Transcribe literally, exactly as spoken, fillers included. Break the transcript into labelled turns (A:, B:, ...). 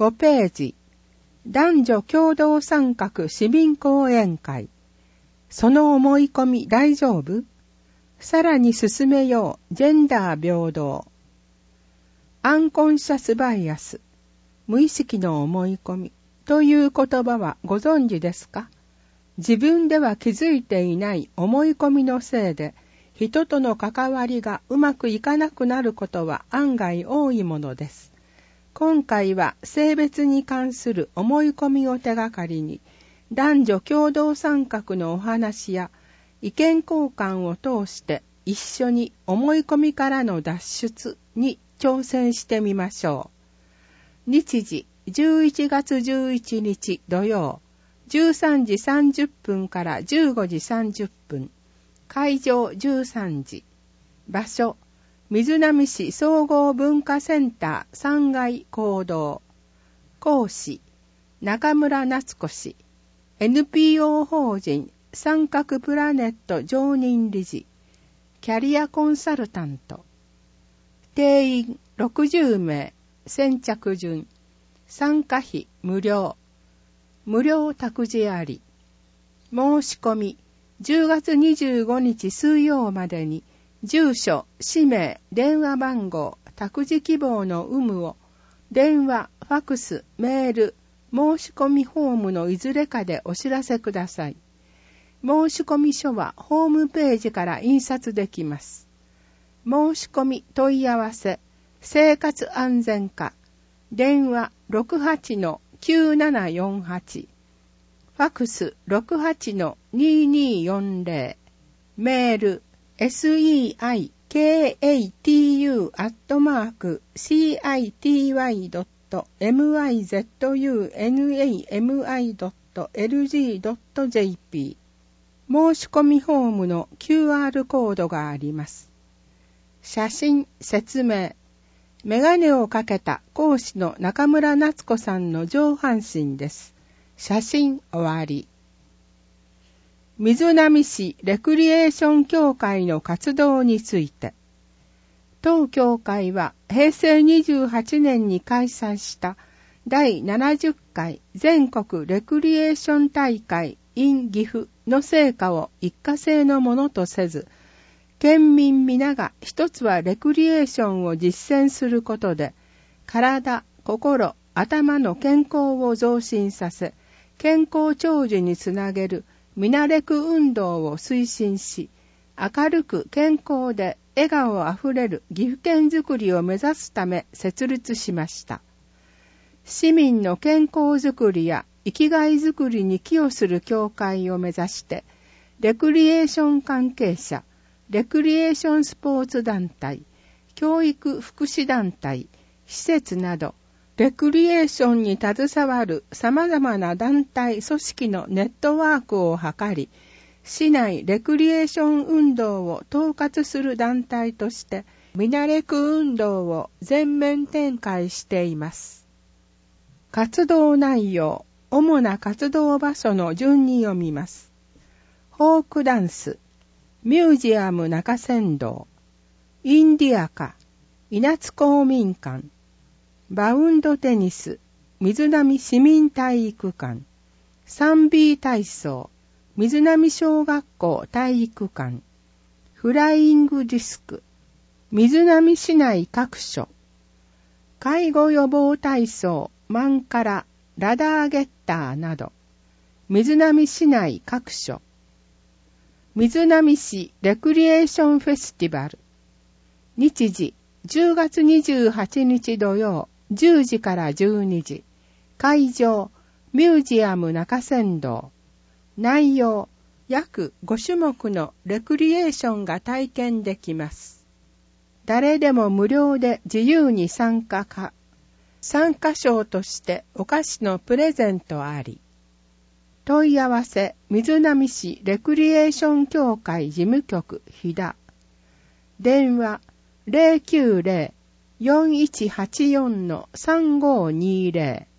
A: ごページ、男女共同参画市民講演会。その思い込み大丈夫？さらに進めよう、ジェンダー平等。アンコンシャスバイアス、無意識の思い込みという言葉はご存知ですか？自分では気づいていない思い込みのせいで、人との関わりがうまくいかなくなることは案外多いものです。今回は性別に関する思い込みを手がかりに、男女共同参画のお話や意見交換を通して一緒に思い込みからの脱出に挑戦してみましょう。日時じゅういちがつじゅういちにち土曜、じゅうさんじさんじゅっぷんからじゅうごじさんじゅっぷん、会場じゅうさんじ、場所、瑞浪市総合文化センターさんがい講堂、講師、中村夏子氏、エヌピーオー 法人三角プラネット常任理事、キャリアコンサルタント、定員ろくじゅうめい、先着順、参加費無料、無料託児あり、申し込みじゅうがつにじゅうごにち水曜までに、住所、氏名、電話番号、託児希望の有無を、電話、ファクス、メール、申し込みフォームのいずれかでお知らせください。申し込み書はホームページから印刷できます。申し込み問い合わせ、生活安全課、電話 ろくはちのきゅうななよんはち、ファクス ろくはちのにによんぜろ、メール、セイカト アットマーク シーアイティーワイ ドット ミズナミ ドット エルジー ドット ジェーピー 申し込みフォームの キューアール コードがあります。写真、説明。メガネをかけた講師の中村夏子さんの上半身です。写真終わり。瑞浪市レクリエーション協会の活動について。当協会はへいせいにじゅうはちねんに開催しただいななじゅっかい全国レクリエーション大会 in 岐阜の成果を一過性のものとせず、県民皆が一つはレクリエーションを実践することで、体、心、頭の健康を増進させ、健康長寿につなげるミナレク運動を推進し、明るく健康で笑顔あふれる岐阜県づくりを目指すため設立しました。市民の健康づくりや生きがいづくりに寄与する協会を目指して、レクリエーション関係者、レクリエーションスポーツ団体、教育福祉団体、施設など、レクリエーションに携わる様々な団体組織のネットワークを図り、市内レクリエーション運動を統括する団体として、ミナレク運動を全面展開しています。活動内容、主な活動場所の順に読みます。フォークダンス、ミュージアム中山道、インディアカ、稲津公民館、バウンドテニス、瑞浪市民体育館、サンビー体操、瑞浪小学校体育館、フライングディスク、瑞浪市内各所、介護予防体操、マンカラ、ラダーゲッターなど、瑞浪市内各所、瑞浪市レクリエーションフェスティバル、日時じゅうがつにじゅうはちにち土曜じゅうじからじゅうにじ、会場ミュージアム中山道、内容約ごしゅもくのレクリエーションが体験できます。誰でも無料で自由に参加か、参加賞としてお菓子のプレゼントあり。問い合わせ、瑞浪市レクリエーション協会事務局飛騨。電話 ゼロきゅうゼロ よんいちはちよん さんごにゼロ